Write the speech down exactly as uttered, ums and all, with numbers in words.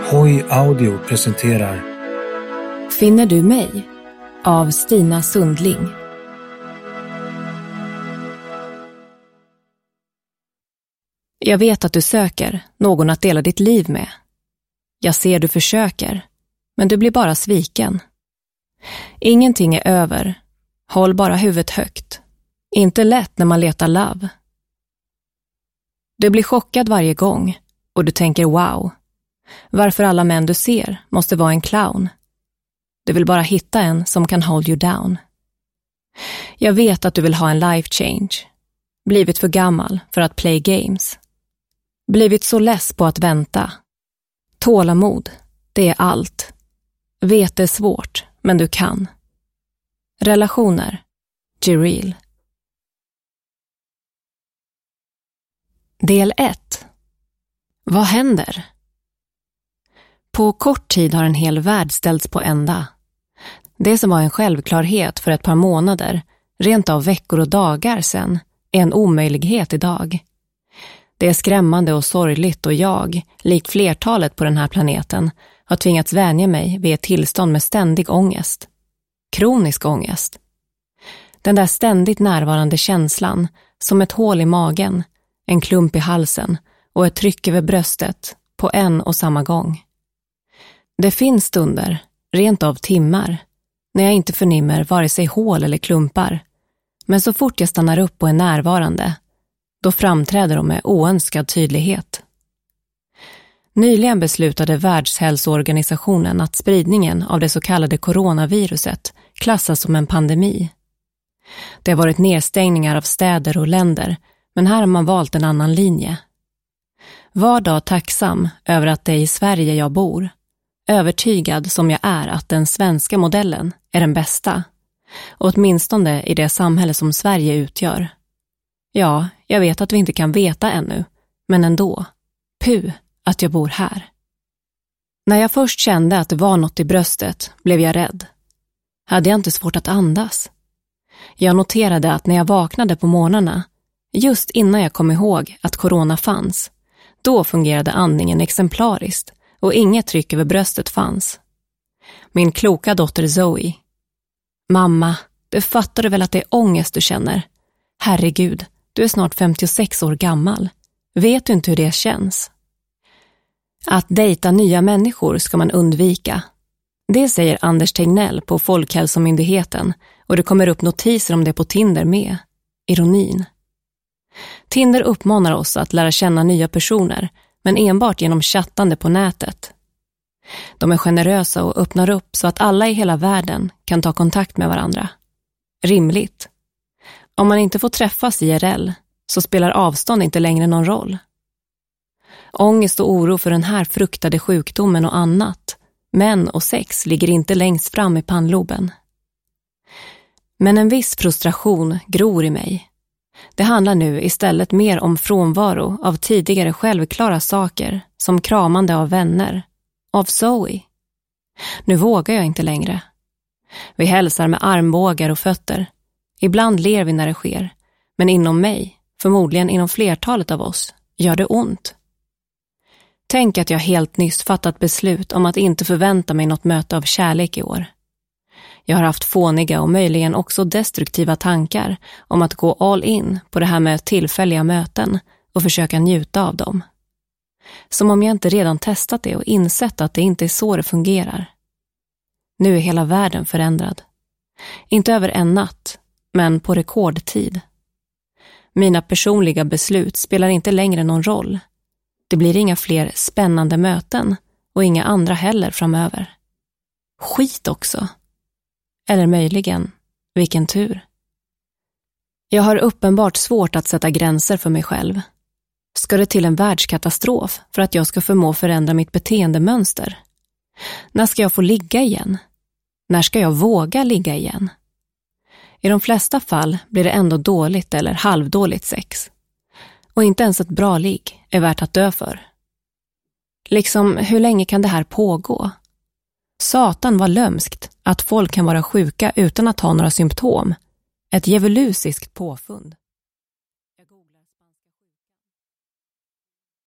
Hoi Audio presenterar Finner du mig? Av Stina Sundling. Jag vet att du söker någon att dela ditt liv med. Jag ser du försöker, men du blir bara sviken. Ingenting är över. Håll bara huvudet högt. Inte lätt när man letar love. Du blir chockad varje gång och du tänker wow. Varför alla män du ser måste vara en clown. Du vill bara hitta en som kan hold you down. Jag vet att du vill ha en life change. Blivit för gammal för att play games. Blivit så less på att vänta. Tålamod, det är allt. Vet det är svårt, men du kan. Relationer, Jireel. Del ett. Vad händer? På kort tid har en hel värld ställts på ända. Det som var en självklarhet för ett par månader, rent av veckor och dagar sedan, är en omöjlighet idag. Det är skrämmande och sorgligt och jag, likt flertalet på den här planeten, har tvingats vänja mig vid ett tillstånd med ständig ångest. Kronisk ångest. Den där ständigt närvarande känslan, som ett hål i magen, en klump i halsen och ett tryck över bröstet på en och samma gång. Det finns stunder, rent av timmar, när jag inte förnimmer vare sig hål eller klumpar. Men så fort jag stannar upp och är närvarande, då framträder de med oönskad tydlighet. Nyligen beslutade Världshälsoorganisationen att spridningen av det så kallade coronaviruset klassas som en pandemi. Det har varit nedstängningar av städer och länder, men här har man valt en annan linje. Var dag tacksam över att det är i Sverige jag bor. Övertygad som jag är att den svenska modellen är den bästa. Och åtminstone i det samhälle som Sverige utgör. Ja, jag vet att vi inte kan veta ännu, men ändå. Puh, att jag bor här. När jag först kände att det var något i bröstet blev jag rädd. Hade jag inte svårt att andas? Jag noterade att när jag vaknade på morgnarna, just innan jag kom ihåg att corona fanns, då fungerade andningen exemplariskt och inget tryck över bröstet fanns. Min kloka dotter Zoe. Mamma, du fattar du väl att det är ångest du känner? Herregud, du är snart femtiosex år gammal. Vet du inte hur det känns? Att dejta nya människor ska man undvika. Det säger Anders Tegnell på Folkhälsomyndigheten och det kommer upp notiser om det på Tinder med. Ironin. Tinder uppmanar oss att lära känna nya personer, men enbart genom chattande på nätet. De är generösa och öppnar upp så att alla i hela världen kan ta kontakt med varandra. Rimligt. Om man inte får träffas I R L så spelar avstånd inte längre någon roll. Ångest och oro för den här fruktade sjukdomen och annat, män och sex ligger inte längst fram i pannloben. Men en viss frustration gror i mig. Det handlar nu istället mer om frånvaro av tidigare självklara saker som kramande av vänner, av Zoe. Nu vågar jag inte längre. Vi hälsar med armbågar och fötter. Ibland ler vi när det sker, men inom mig, förmodligen inom flertalet av oss, gör det ont. Tänk att jag helt nyss fattat beslut om att inte förvänta mig något möte av kärlek i år. Jag har haft fåniga och möjligen också destruktiva tankar om att gå all in på det här med tillfälliga möten och försöka njuta av dem. Som om jag inte redan testat det och insett att det inte är så det fungerar. Nu är hela världen förändrad. Inte över en natt, men på rekordtid. Mina personliga beslut spelar inte längre någon roll. Det blir inga fler spännande möten och inga andra heller framöver. Skit också. Eller möjligen, vilken tur. Jag har uppenbart svårt att sätta gränser för mig själv. Ska det till en världskatastrof för att jag ska förmå förändra mitt beteendemönster? När ska jag få ligga igen? När ska jag våga ligga igen? I de flesta fall blir det ändå dåligt eller halvdåligt sex. Och inte ens ett bra ligg är värt att dö för. Liksom, hur länge kan det här pågå? Satan var lömskt att folk kan vara sjuka utan att ha några symptom. Ett djävulusiskt påfund.